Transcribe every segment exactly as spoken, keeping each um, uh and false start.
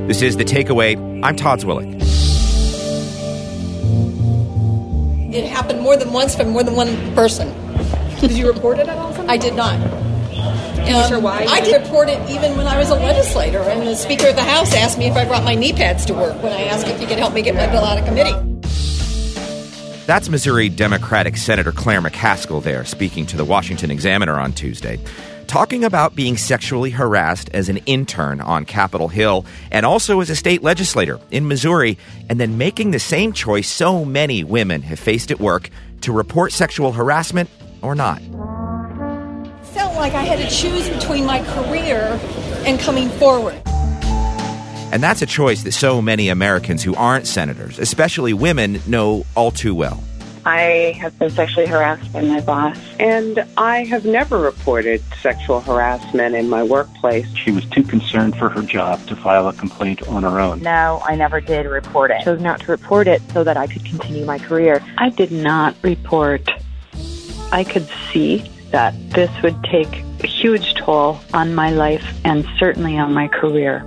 This is The Takeaway. I'm Todd Zwillich. It happened more than once from more than one person. Did you report it at all? I did not. You um, sure why? I did report it even when I was a legislator, and the Speaker of the House asked me if I brought my knee pads to work when I asked if he could help me get my bill out of committee. That's Missouri Democratic Senator Claire McCaskill there, speaking to the Washington Examiner on Tuesday, talking about being sexually harassed as an intern on Capitol Hill and also as a state legislator in Missouri, and then making the same choice so many women have faced at work to report sexual harassment or not. Felt like I had to choose between my career and coming forward. And that's a choice that so many Americans who aren't senators, especially women, know all too well. I have been sexually harassed by my boss. And I have never reported sexual harassment in my workplace. She was too concerned for her job to file a complaint on her own. No, I never did report it. I chose not to report it so that I could continue my career. I did not report. I could see that this would take a huge toll on my life and certainly on my career.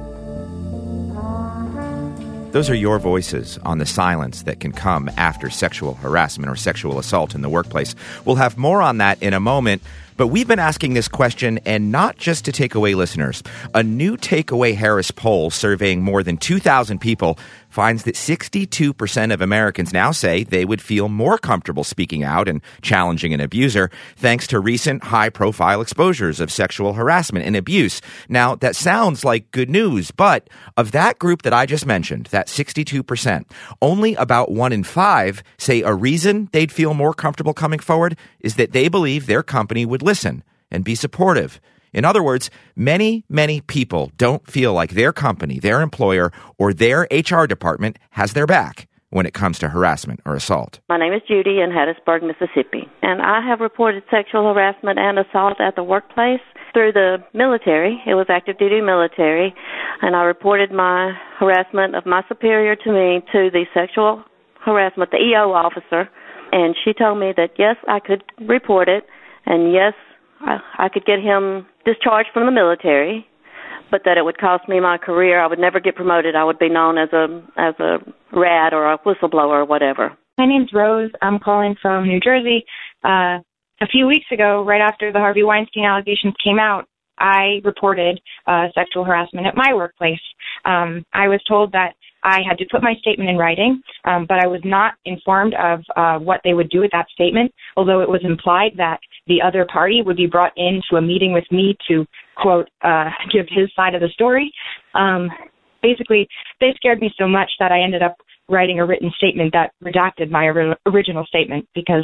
Those are your voices on the silence that can come after sexual harassment or sexual assault in the workplace. We'll have more on that in a moment, but we've been asking this question, and not just to Takeaway listeners. A new Takeaway Harris poll surveying more than two thousand people finds that sixty-two percent of Americans now say they would feel more comfortable speaking out and challenging an abuser thanks to recent high-profile exposures of sexual harassment and abuse. Now, that sounds like good news, but of that group that I just mentioned, that sixty-two percent, only about one in five say a reason they'd feel more comfortable coming forward is that they believe their company would listen and be supportive. In other words, many, many people don't feel like their company, their employer, or their H R department has their back when it comes to harassment or assault. My name is Judy in Hattiesburg, Mississippi, and I have reported sexual harassment and assault at the workplace through the military. It was active duty military, and I reported my harassment of my superior to me to the sexual harassment, the E O officer, and she told me that yes, I could report it, and yes, I, I could get him discharged from the military, but that it would cost me my career. I would never get promoted. I would be known as a as a rat or a whistleblower or whatever. My name's Rose. I'm calling from New Jersey. Uh, a few weeks ago, right after the Harvey Weinstein allegations came out, I reported uh, sexual harassment at my workplace. Um, I was told that I had to put my statement in writing, um, but I was not informed of uh, what they would do with that statement, although it was implied that the other party would be brought into a meeting with me to, quote, uh, give his side of the story. Um, basically, they scared me so much that I ended up writing a written statement that redacted my or- original statement because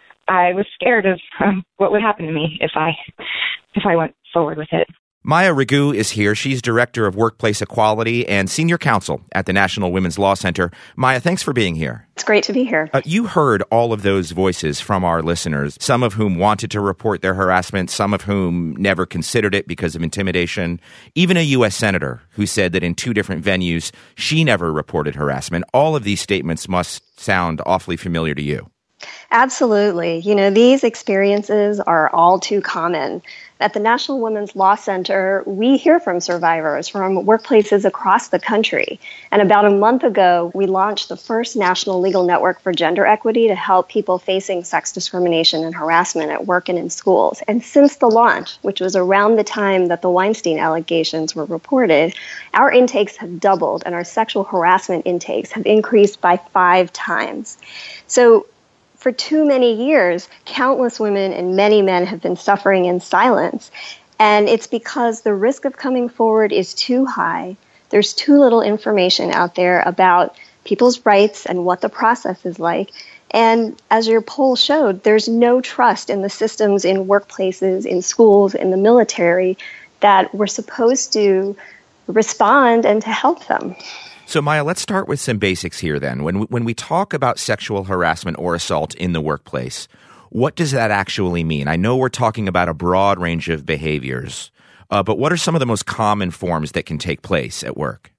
I was scared of um, what would happen to me if I if I went forward with it. Maya Ragu is here. She's Director of Workplace Equality and Senior Counsel at the National Women's Law Center. Maya, thanks for being here. It's great to be here. Uh, you heard all of those voices from our listeners, some of whom wanted to report their harassment, some of whom never considered it because of intimidation. Even a U S senator who said that in two different venues, she never reported harassment. All of these statements must sound awfully familiar to you. Absolutely. You know, these experiences are all too common. At the National Women's Law Center, we hear from survivors from workplaces across the country. And about a month ago, we launched the first national legal network for gender equity to help people facing sex discrimination and harassment at work and in schools. And since the launch, which was around the time that the Weinstein allegations were reported, our intakes have doubled and our sexual harassment intakes have increased by five times. So for too many years, countless women and many men have been suffering in silence. And it's because the risk of coming forward is too high. There's too little information out there about people's rights and what the process is like. And as your poll showed, there's no trust in the systems in workplaces, in schools, in the military that we're supposed to respond and to help them. So, Maya, let's start with some basics here then. When we, when we talk about sexual harassment or assault in the workplace, what does that actually mean? I know we're talking about a broad range of behaviors, uh, but what are some of the most common forms that can take place at work?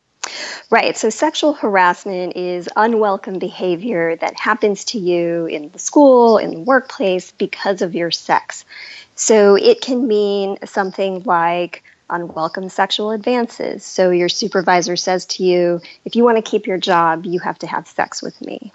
Right. So sexual harassment is unwelcome behavior that happens to you in the school, in the workplace, because of your sex. So it can mean something like unwelcome sexual advances. So your supervisor says to you, if you want to keep your job, you have to have sex with me.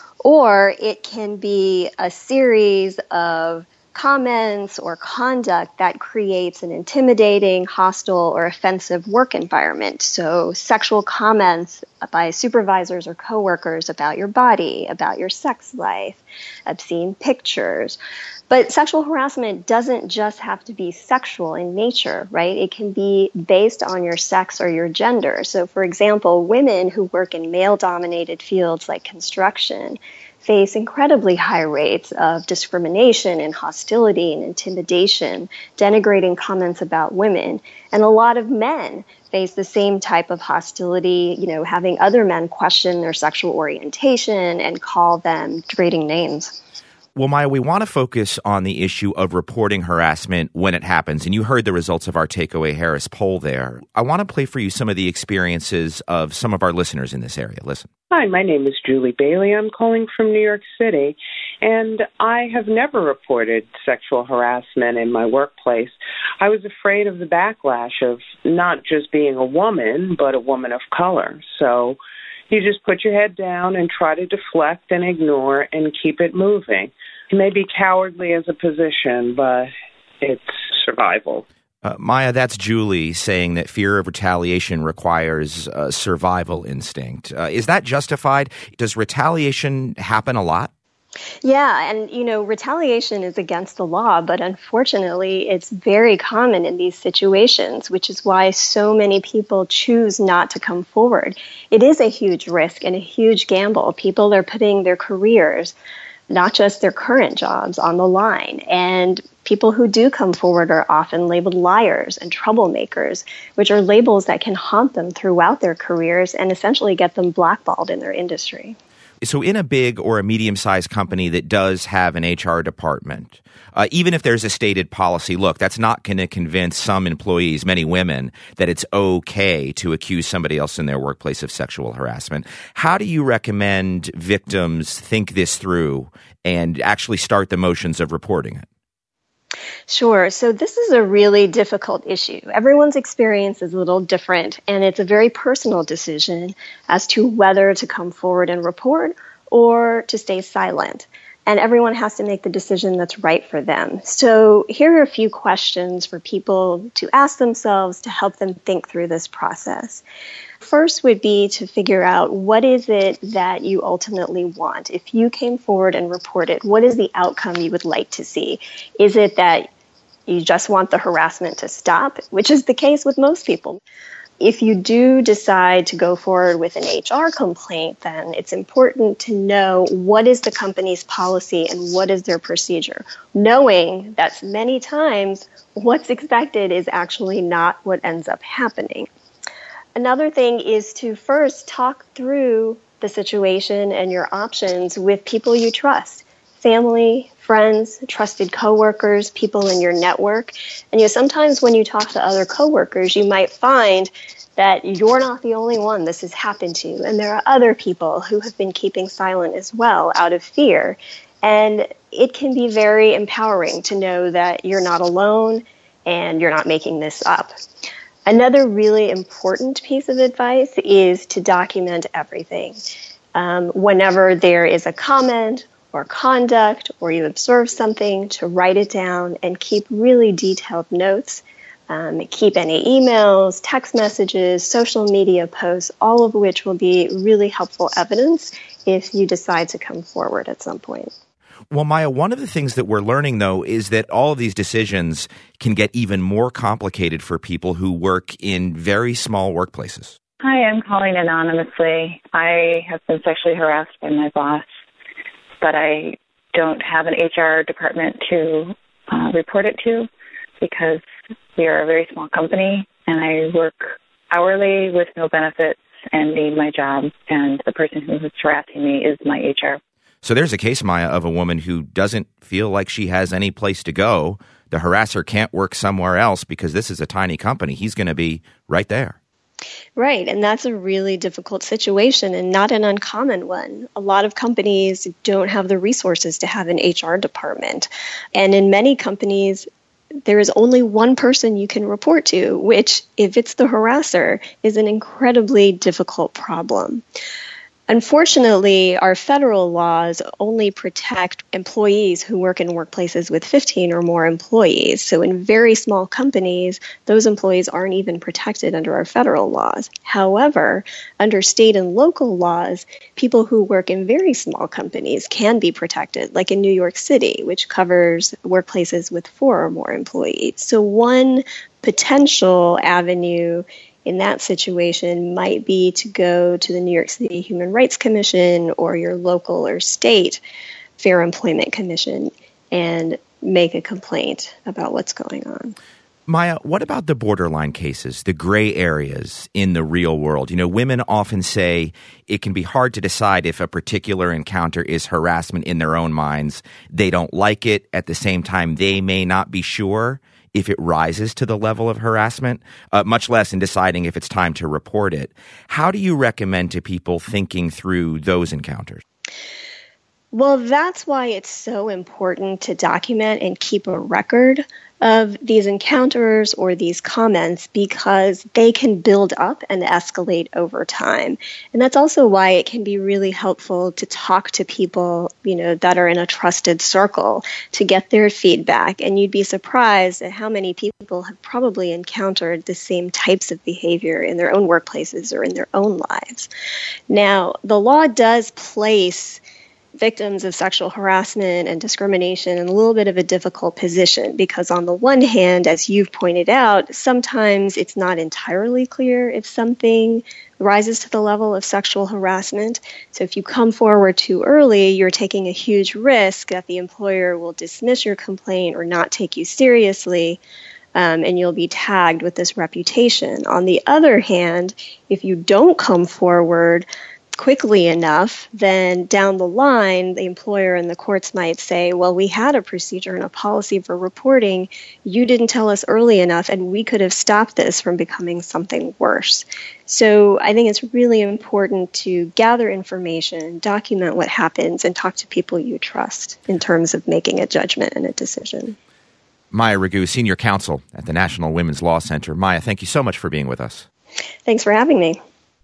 Or it can be a series of comments or conduct that creates an intimidating, hostile, or offensive work environment. So sexual comments by supervisors or coworkers about your body, about your sex life, obscene pictures. But sexual harassment doesn't just have to be sexual in nature, right? It can be based on your sex or your gender. So, for example, women who work in male-dominated fields like construction face incredibly high rates of discrimination and hostility and intimidation, denigrating comments about women. And a lot of men face the same type of hostility, you know, having other men question their sexual orientation and call them degrading names. Well, Maya, we want to focus on the issue of reporting harassment when it happens. And you heard the results of our Takeaway Harris poll there. I want to play for you some of the experiences of some of our listeners in this area. Listen. Hi, my name is Julie Bailey. I'm calling from New York City, and I have never reported sexual harassment in my workplace. I was afraid of the backlash of not just being a woman, but a woman of color. So you just put your head down and try to deflect and ignore and keep it moving. It may be cowardly as a position, but it's survival. Uh, Maya, that's Julie saying that fear of retaliation requires a survival instinct. Uh, is that justified? Does retaliation happen a lot? Yeah, and, you know, retaliation is against the law, but unfortunately, it's very common in these situations, which is why so many people choose not to come forward. It is a huge risk and a huge gamble. People are putting their careers, not just their current jobs, on the line. And people who do come forward are often labeled liars and troublemakers, which are labels that can haunt them throughout their careers and essentially get them blackballed in their industry. So in a big or a medium-sized company that does have an H R department, uh, even if there's a stated policy, look, that's not going to convince some employees, many women, that it's okay to accuse somebody else in their workplace of sexual harassment. How do you recommend victims think this through and actually start the motions of reporting it? Sure. So this is a really difficult issue. Everyone's experience is a little different, and it's a very personal decision as to whether to come forward and report or to stay silent. And everyone has to make the decision that's right for them. So here are a few questions for people to ask themselves to help them think through this process. First would be to figure out what is it that you ultimately want. If you came forward and reported, what is the outcome you would like to see? Is it that you just want the harassment to stop, which is the case with most people? If you do decide to go forward with an H R complaint, then it's important to know what is the company's policy and what is their procedure, knowing that many times what's expected is actually not what ends up happening. Another thing is to first talk through the situation and your options with people you trust, family, friends, trusted coworkers, people in your network. And you know, sometimes when you talk to other coworkers, you might find that you're not the only one this has happened to, and there are other people who have been keeping silent as well out of fear. And it can be very empowering to know that you're not alone and you're not making this up. Another really important piece of advice is to document everything. Um, whenever there is a comment or conduct or you observe something, to write it down and keep really detailed notes. Um, keep any emails, text messages, social media posts, all of which will be really helpful evidence if you decide to come forward at some point. Well, Maya, one of the things that we're learning, though, is that all of these decisions can get even more complicated for people who work in very small workplaces. Hi, I'm calling anonymously. I have been sexually harassed by my boss, but I don't have an H R department to uh, report it to because we are a very small company, and I work hourly with no benefits and need my job, and the person who is harassing me is my H R. So there's a case, Maya, of a woman who doesn't feel like she has any place to go. The harasser can't work somewhere else because this is a tiny company. He's going to be right there. Right, and that's a really difficult situation and not an uncommon one. A lot of companies don't have the resources to have an H R department. And in many companies, there is only one person you can report to, which, if it's the harasser, is an incredibly difficult problem. Unfortunately, our federal laws only protect employees who work in workplaces with fifteen or more employees. So in very small companies, those employees aren't even protected under our federal laws. However, under state and local laws, people who work in very small companies can be protected, like in New York City, which covers workplaces with four or more employees. So one potential avenue in that situation might be to go to the New York City Human Rights Commission or your local or state Fair Employment Commission and make a complaint about what's going on. Maya, what about the borderline cases, the gray areas in the real world? You know, women often say it can be hard to decide if a particular encounter is harassment in their own minds. They don't like it. At the same time, they may not be sure if it rises to the level of harassment, uh, much less in deciding if it's time to report it. How do you recommend to people thinking through those encounters? Well, that's why it's so important to document and keep a record of these encounters or these comments, because they can build up and escalate over time. And that's also why it can be really helpful to talk to people, you know, that are in a trusted circle to get their feedback. And you'd be surprised at how many people have probably encountered the same types of behavior in their own workplaces or in their own lives. Now, the law does place victims of sexual harassment and discrimination in a little bit of a difficult position, because on the one hand, as you've pointed out, sometimes it's not entirely clear if something rises to the level of sexual harassment. So if you come forward too early, you're taking a huge risk that the employer will dismiss your complaint or not take you seriously, um, and you'll be tagged with this reputation. On the other hand, if you don't come forward quickly enough, then down the line, the employer and the courts might say, well, we had a procedure and a policy for reporting. You didn't tell us early enough, and we could have stopped this from becoming something worse. So I think it's really important to gather information, document what happens, and talk to people you trust in terms of making a judgment and a decision. Maya Ragu, Senior Counsel at the National Women's Law Center. Maya, thank you so much for being with us. Thanks for having me.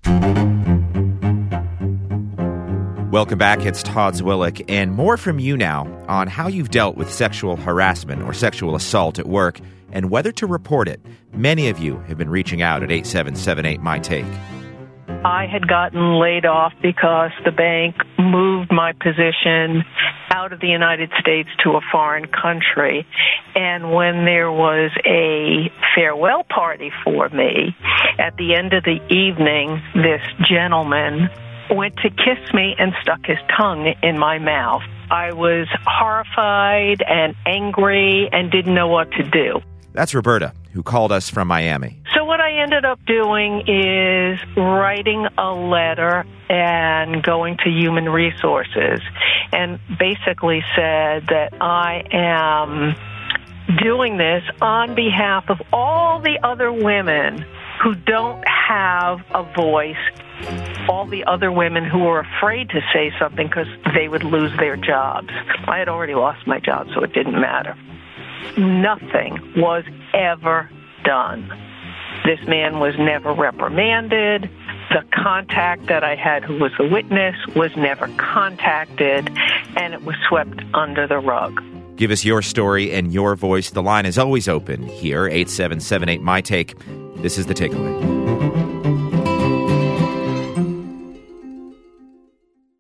Welcome back. It's Todd Zwillich, and more from you now on how you've dealt with sexual harassment or sexual assault at work and whether to report it. Many of you have been reaching out at eight seven seven eight, M Y T A K E. I had gotten laid off because the bank moved my position out of the United States to a foreign country. And when there was a farewell party for me, at the end of the evening, this gentleman went to kiss me and stuck his tongue in my mouth. I was horrified and angry and didn't know what to do. That's Roberta, who called us from Miami. So what I ended up doing is writing a letter and going to Human Resources and basically said that I am doing this on behalf of all the other women who don't have a voice, all the other women who were afraid to say something because they would lose their jobs. I had already lost my job, so it didn't matter. Nothing was ever done. This man was never reprimanded. The contact that I had, who was the witness, was never contacted, and it was swept under the rug. Give us your story and your voice. The line is always open here, eight seven seven eight, M Y T A K E. This is The Takeaway.